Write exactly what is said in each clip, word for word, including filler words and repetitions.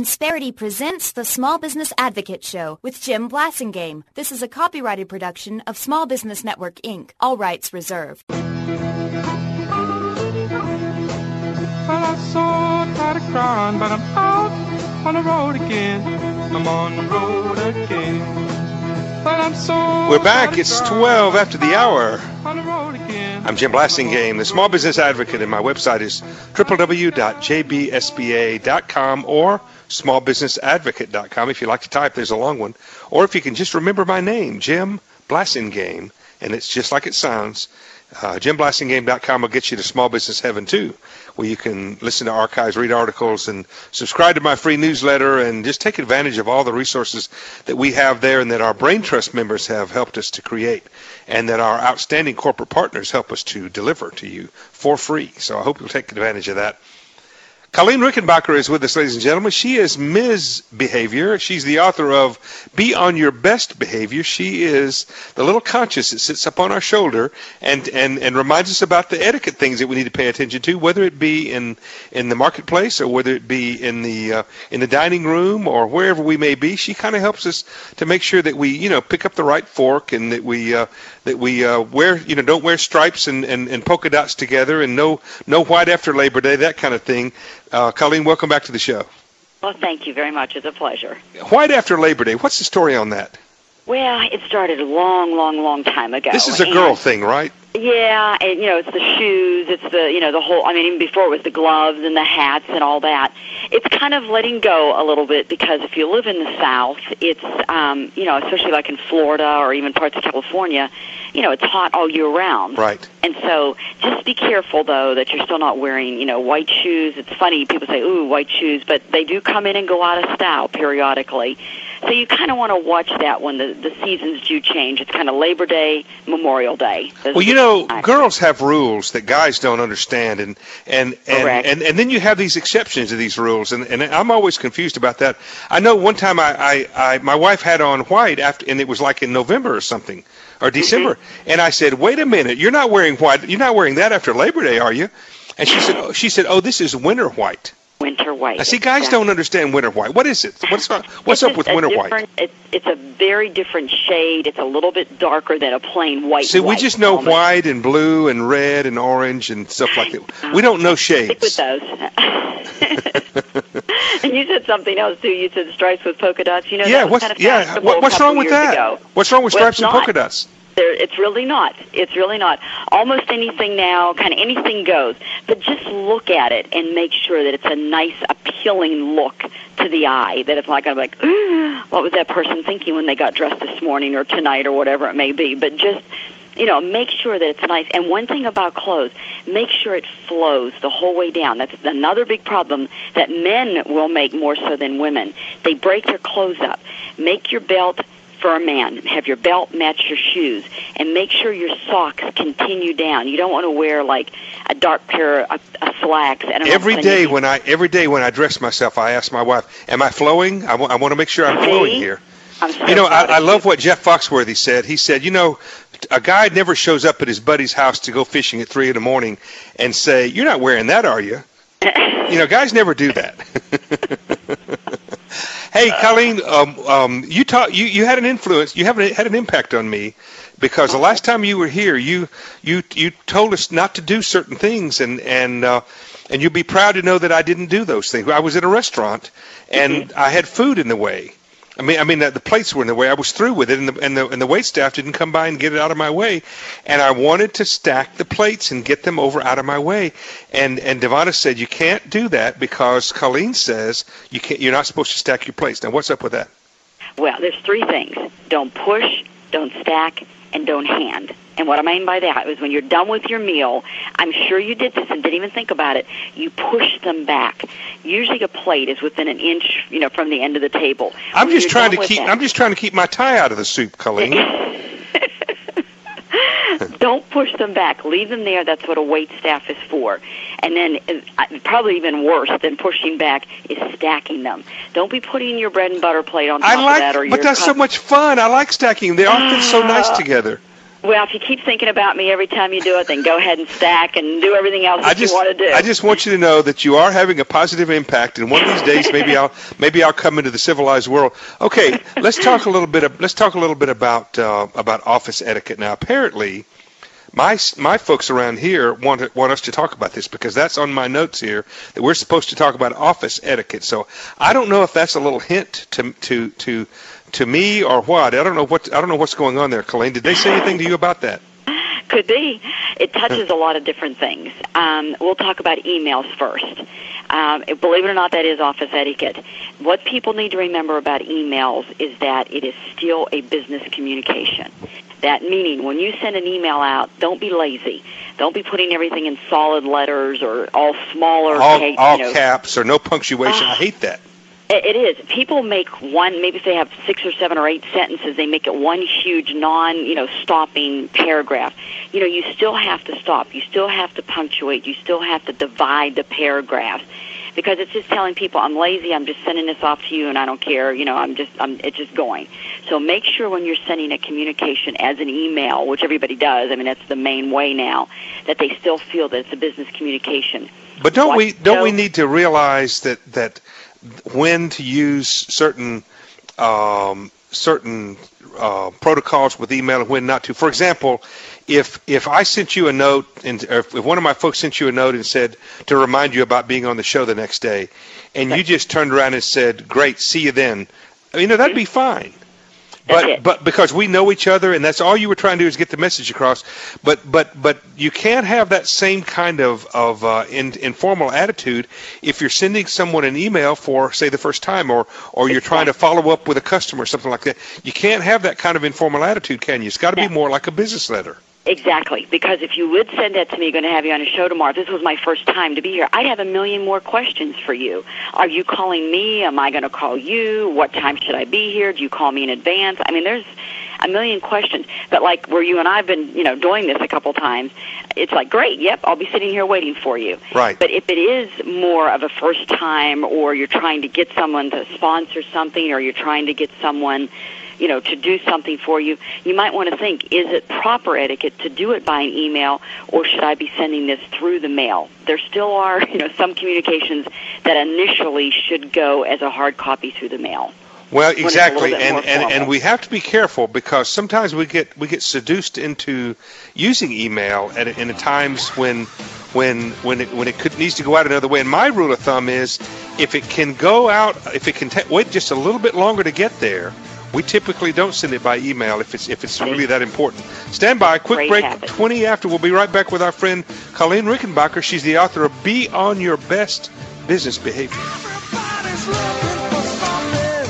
Insperity presents the Small Business Advocate Show with Jim Blasingame. This is a copyrighted production of Small Business Network, Incorporated. All rights reserved. Well, I saw tired of crying, but I'm out on the road again. I'm on the road again. Well, I'm so We're back. It's twelve after the hour. on the road again. I'm Jim Blasingame, the Small Business Advocate, and my website is w w w dot j b s b a dot com or small business advocate dot com if you like to type. There's a long one. Or if you can just remember my name, Jim Blasingame, and it's just like it sounds. Uh, jim blasingame dot com will get you to Small Business Heaven, too, where you can listen to archives, read articles, and subscribe to my free newsletter, and just take advantage of all the resources that we have there and that our Brain Trust members have helped us to create, and that our outstanding corporate partners help us to deliver to you for free. So I hope you'll take advantage of that. Colleen Rickenbacker is with us, ladies and gentlemen. She is Miz Behavior. She's the author of Be on Your Best Behavior. She is the little conscience that sits up on our shoulder and, and, and reminds us about the etiquette things that we need to pay attention to, whether it be in, in the marketplace or whether it be in the uh, in the dining room or wherever we may be. She kind of helps us to make sure that we, you know, pick up the right fork and that we uh, that we uh, wear, you know, don't wear stripes and, and, and polka dots together and no no white after Labor Day, that kind of thing. Uh, Colleen, welcome back to the show. Well, thank you very much. It's a pleasure. White after Labor Day, what's the story on that? Well, it started a long, long, long time ago. This is a girl and, thing, right? Yeah, and, you know, it's the shoes, it's the, you know, the whole, I mean, even before it was the gloves and the hats and all that. It's kind of letting go a little bit because if you live in the South, it's, um, you know, especially like in Florida or even parts of California, you know, it's hot all year round. Right. And so just be careful, though, that you're still not wearing, you know, white shoes. It's funny, people say, ooh, white shoes, but they do come in and go out of style periodically. So you kind of want to watch that when the, the seasons do change. It's kind of Labor Day, Memorial Day. Those well, you know, girls have rules that guys don't understand, and and and, and, and then you have these exceptions to these rules, and, and I'm always confused about that. I know one time I, I, I my wife had on white after, and it was like in November or something, or December, mm-hmm. and I said, wait a minute, you're not wearing white, you're not wearing that after Labor Day, are you? And she said, oh, she said, oh, this is winter white. Winter white. I see, guys exactly. don't understand winter white. What is it? What's what's up with winter white? It's, it's a very different shade. It's a little bit darker than a plain white. See, we white just know almost. White and blue and red and orange and stuff like that. We don't know shades. Stick with those. And you said something else too. You said stripes with polka dots. You know, yeah. that was What's kind of yeah? What, what's wrong with that? Ago. What's wrong with well, stripes and polka dots? There, it's really not. It's really not. Almost anything now, kind of anything goes. But just look at it and make sure that it's a nice, appealing look to the eye. That it's not going to be like, what was that person thinking when they got dressed this morning or tonight or whatever it may be. But just, you know, make sure that it's nice. And one thing about clothes, make sure it flows the whole way down. That's another big problem that men will make more so than women. They break their clothes up. Make your belt for a man. Have your belt match your shoes, and make sure your socks continue down. You don't want to wear like a dark pair of, of slacks. And every day when I every day when I dress myself, I ask my wife, "Am I flowing? I, w- I want to make sure I'm See? flowing here." I'm so you know, I, I you. love what Jeff Foxworthy said. He said, "You know, a guy never shows up at his buddy's house to go fishing at three in the morning and say, 'You're not wearing that, are you?'" You know, guys never do that. Hey, Colleen, um, um, you, taught, you you had an influence. You have an, had an impact on me because the last time you were here, you you you told us not to do certain things, and and uh, and you'd be proud to know that I didn't do those things. I was at a restaurant, and mm-hmm. I had food in the way. I mean, I mean the, the plates were in the way. I was through with it, and the and the and the wait staff didn't come by and get it out of my way. And I wanted to stack the plates and get them over out of my way. And and Devonna said you can't do that because Colleen says you can't. You're not supposed to stack your plates. Now, what's up with that? Well, there's three things: don't push, don't stack, and don't hand. And what I mean by that is when you're done with your meal, I'm sure you did this and didn't even think about it, you push them back. Usually a plate is within an inch, you know, from the end of the table. I'm when just trying to keep that, I'm just trying to keep my tie out of the soup, Colleen. Don't push them back. Leave them there. That's what a wait staff is for. And then uh, probably even worse than pushing back is stacking them. Don't be putting your bread and butter plate on top I like, of that. Or but your that's cup. so much fun. I like stacking them. They all fit so nice together. Well, if you keep thinking about me every time you do it, then go ahead and stack and do everything else that I just, you want to do. I just want you to know that you are having a positive impact, and one of these days, maybe I'll maybe I'll come into the civilized world. Okay, let's talk a little bit. Of, let's talk a little bit about uh, about office etiquette. Now, apparently, my my folks around here want to, want us to talk about this because that's on my notes here that we're supposed to talk about office etiquette. So I don't know if that's a little hint to to to. to me or what? I don't know what I don't know what's going on there, Colleen. Did they say anything to you about that? Could be. It touches a lot of different things. Um, we'll talk about emails first. Um, believe it or not, that is office etiquette. What people need to remember about emails is that it is still a business communication. That meaning, when you send an email out, don't be lazy. Don't be putting everything in solid letters or all smaller. All, case, all you know. caps or no punctuation. Uh, I hate that. It is. People make one, maybe if they have six or seven or eight sentences, they make it one huge non, you know, stopping paragraph. You know, you still have to stop. You still have to punctuate. You still have to divide the paragraphs because it's just telling people, I'm lazy, I'm just sending this off to you and I don't care, you know, I'm just, I'm, it's just going. So make sure when you're sending a communication as an email, which everybody does, I mean, that's the main way now, that they still feel that it's a business communication. But don't What, we, don't so, we need to realize that, that when to use certain um, certain uh, protocols with email and when not to. For example, if if I sent you a note, and or if one of my folks sent you a note and said to remind you about being on the show the next day, and you just turned around and said, "Great, see you then," you know that'd be fine. That's But it. but because we know each other, and that's all you were trying to do is get the message across. But but but you can't have that same kind of of uh, in, informal attitude if you're sending someone an email for, say, the first time, or or you're trying to follow up with a customer or something like that. You can't have that kind of informal attitude, can you? It's got to be more like a business letter. Exactly, because if you would send that to me, going to have you on a show tomorrow, if this was my first time to be here, I'd have a million more questions for you. Are you calling me? Am I going to call you? What time should I be here? Do you call me in advance? I mean, there's a million questions. But like where you and I have been, you know, doing this a couple times, it's like, great, yep, I'll be sitting here waiting for you. Right. But if it is more of a first time, or you're trying to get someone to sponsor something, or you're trying to get someone, you know, to do something for you, you might want to think, is it proper etiquette to do it by an email, or should I be sending this through the mail? There still are, you know, some communications that initially should go as a hard copy through the mail. Well, exactly, and, and, and and we have to be careful because sometimes we get we get seduced into using email at in a times when when when it when it could needs to go out another way. And my rule of thumb is, if it can go out, if it can ta- wait just a little bit longer to get there, we typically don't send it by email if it's if it's really that important. Stand by, quick Great break, habit. twenty after. We'll be right back with our friend Colleen Rickenbacker. She's the author of Be on Your Best Business Behavior. Everybody's looking for something,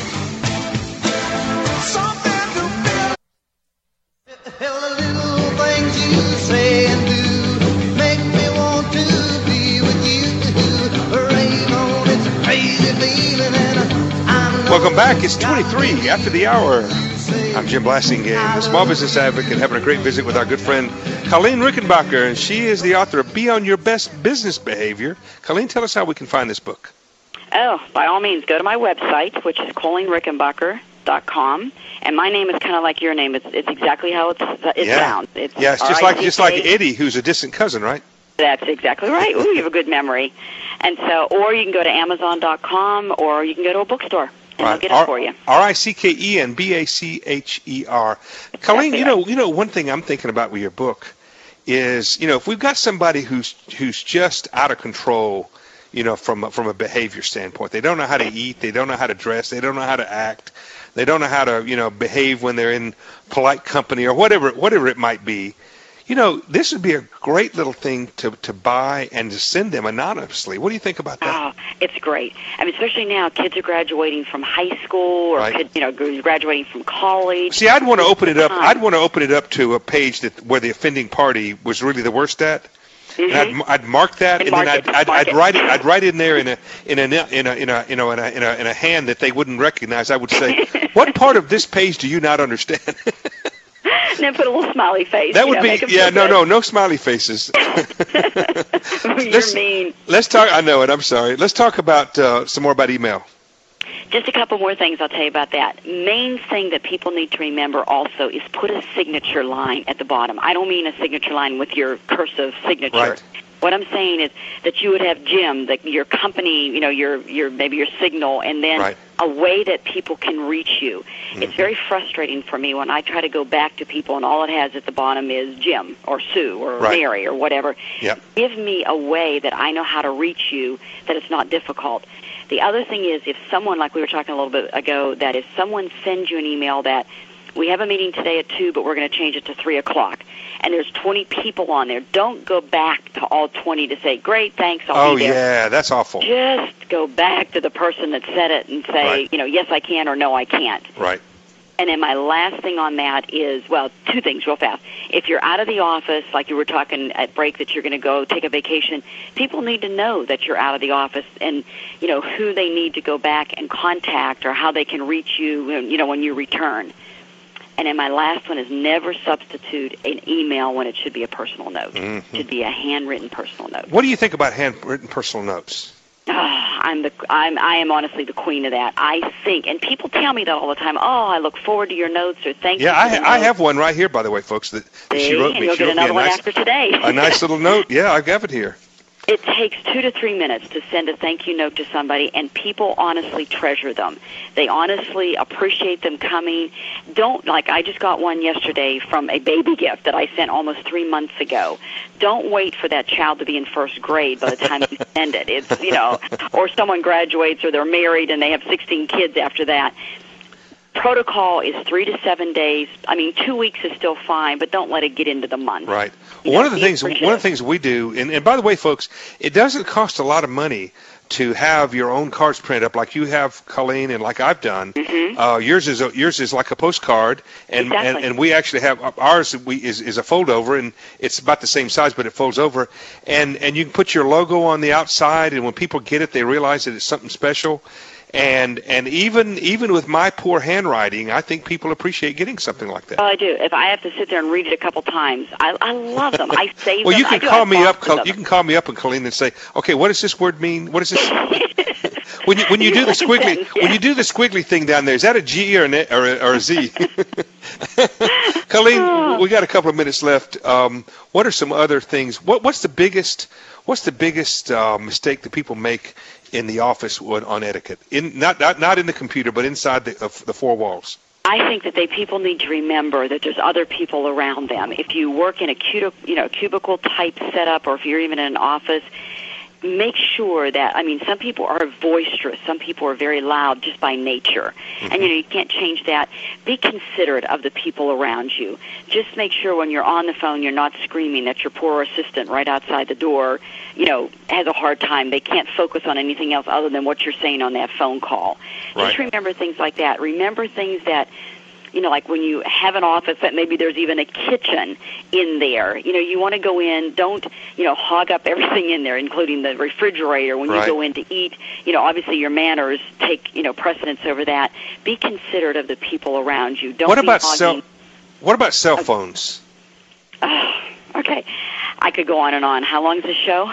something to feel. Hell, the little things you say and do make me want to be with you. Rain on, it's a crazy feeling, and I know. Welcome back. It's twenty-three after the hour. I'm Jim Blasingame, the small business advocate, having a great visit with our good friend Colleen Rickenbacker, and she is the author of Be on Your Best Business Behavior. Colleen, tell us how we can find this book. Oh, by all means, go to my website, which is colleen rickenbacker dot com, and my name is kind of like your name. It's it's exactly how it's, it Yeah. sounds. It's Yeah, it's just like just like R I C K. Eddie, who's a distant cousin, right? That's exactly right. Ooh, you have a good memory. And so, or you can go to amazon dot com, or you can go to a bookstore, and they'll get it R- for you. R I C K E N B A C H E R. Colleen, Exactly you know, right. you know, one thing I'm thinking about with your book is, you know, if we've got somebody who's who's just out of control, you know, from a, from a behavior standpoint, they don't know how to eat, they don't know how to dress, they don't know how to act, they don't know how to, you know, behave when they're in polite company or whatever whatever it might be. You know, this would be a great little thing to, to buy and to send them anonymously. What do you think about that? Oh, it's great. I mean, especially now, kids are graduating from high school, or Right. kid, you know, graduating from college. See, I'd want to open it up. Time. I'd want to open it up to a page that where the offending party was really the worst at. And I'd, Mhm. I'd mark that, And and then mark I'd, it, I'd, mark I'd it. write it. I'd write in there in a in a in a in a you know in a in a, in a hand that they wouldn't recognize. I would say, "What part of this page do you not understand?" And then put a little smiley face. That you would know, be make 'em yeah. feel No, good. no, no smiley faces. You're Let's- mean. Let's talk. I know it. I'm sorry. Let's talk about uh, some more about email. Just a couple more things I'll tell you about that. Main thing that people need to remember also is put a signature line at the bottom. I don't mean a signature line with your cursive signature. Right. What I'm saying is that you would have Jim, the, your company, you know, your your maybe your signal, and then right. a way that people can reach you. Mm-hmm. It's very frustrating for me when I try to go back to people and all it has at the bottom is Jim or Sue or right. Mary or whatever. Yep. Give me a way that I know how to reach you, that it's not difficult. The other thing is if someone, like we were talking a little bit ago, that if someone sends you an email that we have a meeting today at two, but we're going to change it to three o'clock, and there's twenty people on there, don't go back to all twenty to say, great, thanks, I'll oh, be there. Oh, yeah, that's awful. Just go back to the person that said it and say, right. you know, yes, I can, or no, I can't. Right. And then my last thing on that is, well, two things real fast. If you're out of the office, like you were talking at break that you're going to go take a vacation, people need to know that you're out of the office and, you know, who they need to go back and contact or how they can reach you, you know, when you return. And then my last one is never substitute an email when it should be a personal note. Mm-hmm. It should be a handwritten personal note. What do you think about handwritten personal notes? Oh, I'm the I'm I am honestly the queen of that. I think, and people tell me that all the time. Oh, I look forward to your notes, or thank yeah, you. Yeah, I, I have one right here, by the way, folks. That, that See, she wrote me. And you'll she get wrote another me a one nice, after today. a nice little note. Yeah, I've got it here. It takes two to three minutes to send a thank you note to somebody, and people honestly treasure them. They honestly appreciate them coming. Don't, like I just got one yesterday from a baby gift that I sent almost three months ago. Don't wait for that child to be in first grade by the time you send it. It's, you know, or someone graduates or they're married and they have sixteen kids after that. Protocol is three to seven days. I mean, two weeks is still fine, but don't let it get into the month. Right. You One know, of the be things, one of the things we do, and, and by the way, folks, it doesn't cost a lot of money to have your own cards printed up, like you have, Colleen, and like I've done. Mm-hmm. Uh, yours is a, yours is like a postcard, and, Exactly. and and we actually have ours. We is is a fold over, and it's about the same size, but it folds over, and and you can put your logo on the outside, and when people get it, they realize that it's something special. And and even even with my poor handwriting, I think people appreciate getting something like that. Oh, I do. If I have to sit there and read it a couple times, I, I love them. I save well, them. you can I do. call I me up. box Col- them. You can call me up and Colleen and say, okay, what does this word mean? What is this? when you when you do the squiggly Sentence, yeah. when you do the squiggly thing down there, is that a G or an a, or, a, or a Z? Colleen, we got a couple of minutes left. Um, what are some other things? What what's the biggest what's the biggest uh, mistake that people make in the office on, on etiquette? In not, not not in the computer, but inside the, of the four walls. I think that they people need to remember that there's other people around them. If you work in a cubicle, you know, cubicle type setup, or if you're even in an office, make sure that, I mean, some people are boisterous. Some people are very loud just by nature. Mm-hmm. And, you know, you can't change that. Be considerate of the people around you. Just make sure when you're on the phone, you're not screaming that your poor assistant right outside the door, you know, has a hard time. They can't focus on anything else other than what you're saying on that phone call. Right. Just remember things like that. Remember things that, you know, like when you have an office that maybe there's even a kitchen in there. You know, you want to go in, don't, you know, hog up everything in there, including the refrigerator when right. you go in to eat. You know, obviously your manners take, you know, precedence over that. Be considerate of the people around you. Don't What be about hogging. cell? What about cell phones? Oh, okay. I could go on and on. How long is the show?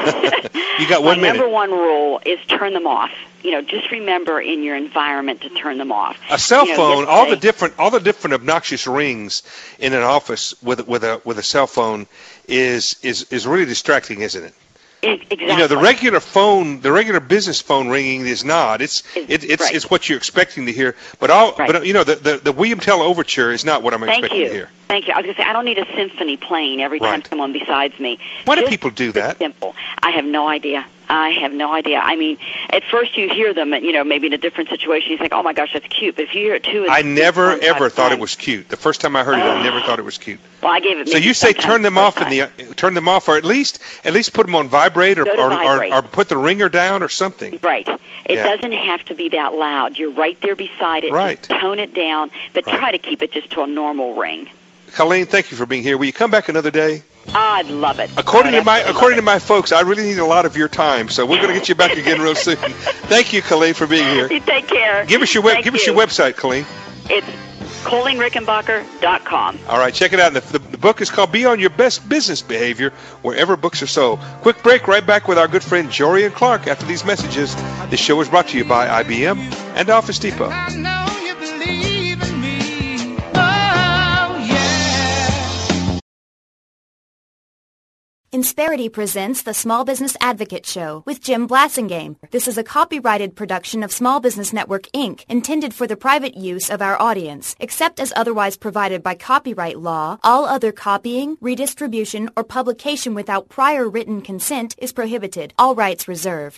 You got one My minute. number one rule is turn them off. You know, just remember in your environment to turn them off. A cell You know, phone, all the yesterday- different, all the different obnoxious rings in an office with with a with a cell phone is is is really distracting, isn't it? Exactly. You know, the regular phone, the regular business phone ringing is not. It's it, it's Right. it's what you're expecting to hear. But all, Right. but you know, the, the the William Tell overture is not what I'm Thank expecting you. to hear. Thank you. I was going to say, I don't need a symphony playing every time Right. someone besides me. Why do Just people do that? Simple. I have no idea. I have no idea. I mean, at first you hear them, you know, maybe in a different situation, you think, oh, my gosh, that's cute. But if you hear it two... I never four, five ever thought it times- was cute. The first time I heard it, I never thought it was cute. Well, I gave it... So maybe you say sometimes turn them the off first in time. the turn them off, or at least at least put them on vibrate, or Go to or, vibrate. or, or put the ringer down, or something. Right. It Yeah. doesn't have to be that loud. You're right there beside it. Right. Just tone it down, but Right. try to keep it just to a normal ring. Colleen, thank you for being here. Will you come back another day? I'd love it. According I'd to my absolutely according to love my folks, I really need a lot of your time, so we're going to get you back again real soon. Thank you, Colleen, for being here. it. You take care. Give us your web, Thank give us you. your website, Colleen. It's Colleen Rickenbacker dot com. All right, check it out. The, the, the book is called Be on Your Best Business Behavior, wherever books are sold. Quick break, right back with our good friend Jorian Clark after these messages. This show is brought to you by I B M and Office Depot. I know you believe in me. Oh, yeah. Insperity presents the Small Business Advocate Show with Jim Blasingame. This is a copyrighted production of Small Business Network, Incorporated, intended for the private use of our audience. Except as otherwise provided by copyright law, all other copying, redistribution, or publication without prior written consent is prohibited. All rights reserved.